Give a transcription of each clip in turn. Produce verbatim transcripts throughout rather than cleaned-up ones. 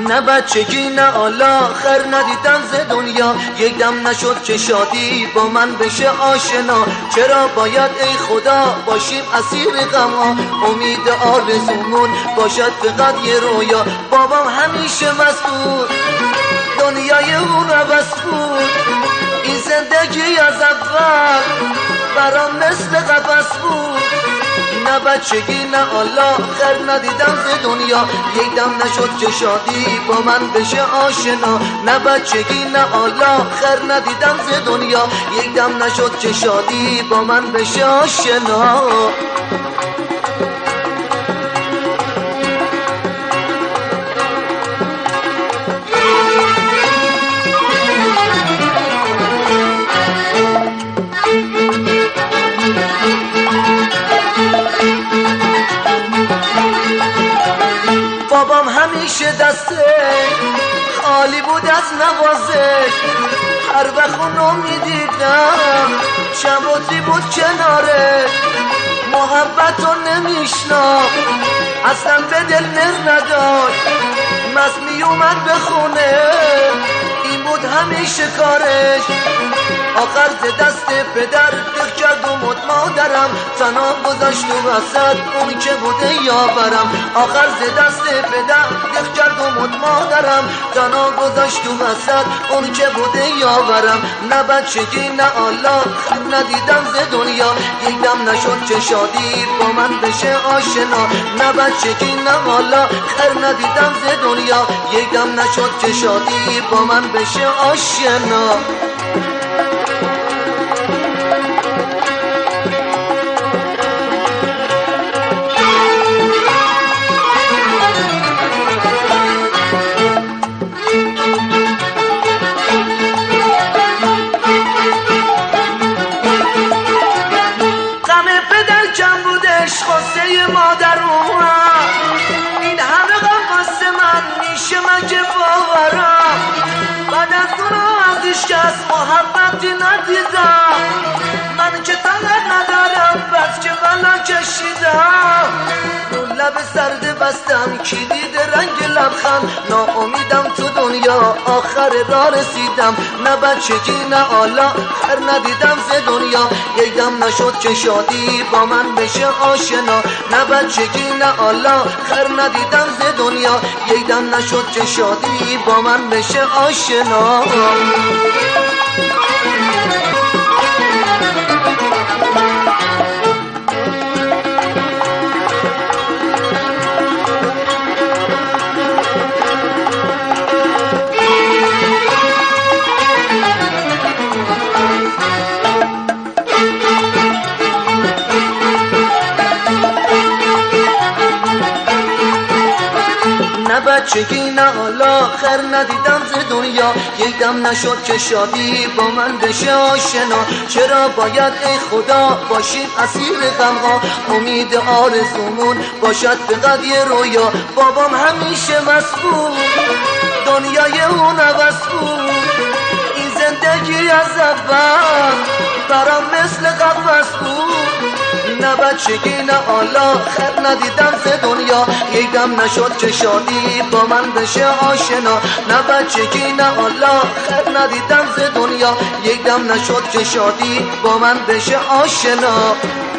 نه بچگی نه حالا خر ندیدم ز دنیا، یک دم نشد که شادی با من بشه آشنا. چرا باید ای خدا باشیم اسیر غم ها، امید آرزومون باشد فقط یه رویا. بابام همیشه مسئول دنیای اون عوض بود، این زندگی از اول برام مثل قفس بود. نه بچگی نه حالا خر ندیدم ز دنیا، یک دم نشد که شادی با من بشه آشنا. نه بچگی نه حالا خر ندیدم ز دنیا، یک دم نشد که شادی با من بشه آشنا. بابام همیشه دسته خالی بود از نوازش، هر وقت اونو میدیدم شباتی بود کنارش. محبت رو نمیشناخت اصلا به دل نر نداشت، مست میومد به خونه این بود همیشه کارش. آخر ز دست پدر دق کرد و مد مادرم، تنها گذاشت و وسط اون که بوده یاورم. آخر ز دست پدر دق کرد و مد مادرم، تنها گذاشت و وسط اون که بوده یاورم. نه بچگی نه حالا ندیدم ز دنیا، یک دم نشد که شادی با من بشه آشنا. نه بچگی نه حالا خر ندیدم ز دنیا، یک دم نشد که شادی با من بشه آشنا. خواسته مادر اومد، این همه غم واسه من میشه من که باورم. بعد از اونو ازش کس محبتی ندیدم، من که طلب ندارم بس که بلا کشیدم. رو لب سرد بستم کلید رنگ لبخند، ناامیدم تو دنیا آخر راه رسیدم. نه بچگی نه حالا خر ندیدم ز دنیا، یک دم نشد که شادی با من بشه آشنا. نه بچگی نه حالا خر ندیدم ز دنیا، یک دم نشد که شادی با من بشه آشنا. نه بچگی نه حالا خر ندیدم ز دنیا، یک دم نشد که شادی با من بشه آشنا. چرا باید ای خدا باشیم اسیر غم ها، امید آرزومون باشد فقط یه رویا. بابام همیشه مسئول دنیای اون عوض بود، این زندگی از اول برام مثل قفس بود. نه بچگی نه حالا خر ندیدم ز دنیا، یک دم نشد که شادی با من بشه آشنا. نه بچگی نه حالا خر ندیدم ز دنیا، یک دم نشد که شادی با من بشه آشنا.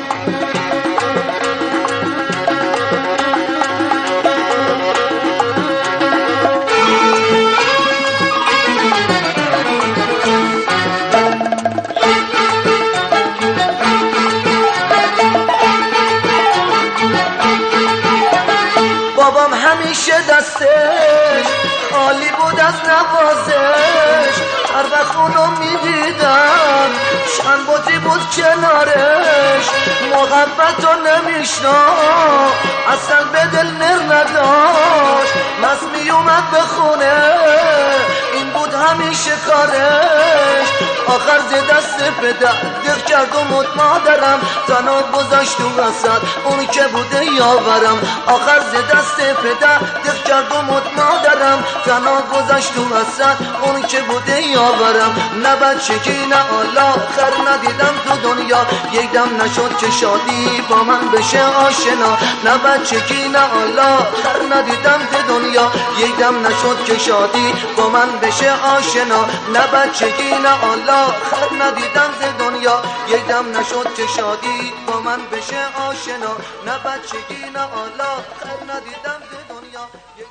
بابام همیشه دستش خالی بود از نوازش، هر وقت اونو میدیدم شنبازی بود کنارش. محبت رو نمیشناخت اصلا به دل نر نداشت، مست میومد به خونه این بود همیشه کارش. آخر ز دست پدر دق کرد و مت مادرم تنها گذاشت تو وسط اون که بوده یاورم آخر ز دست پدر دق کرد و مت مادرم تنها گذاشت تو وسط اون که بوده یاورم نه بچگی نه حالا خر ندیدم تو دنیا یک دم نشد که شادی با من بشه آشنا نه بچگی نه حالا خر ندیدم تو دنیا یک دم نشد که شادی با من بشه آشنا نه بچگی نه حالا خر ندیدم ز دنیا یک دم نشد که شادی با من بشه آشنا نه بچگی نه حالا خر ندیدم ز دنیا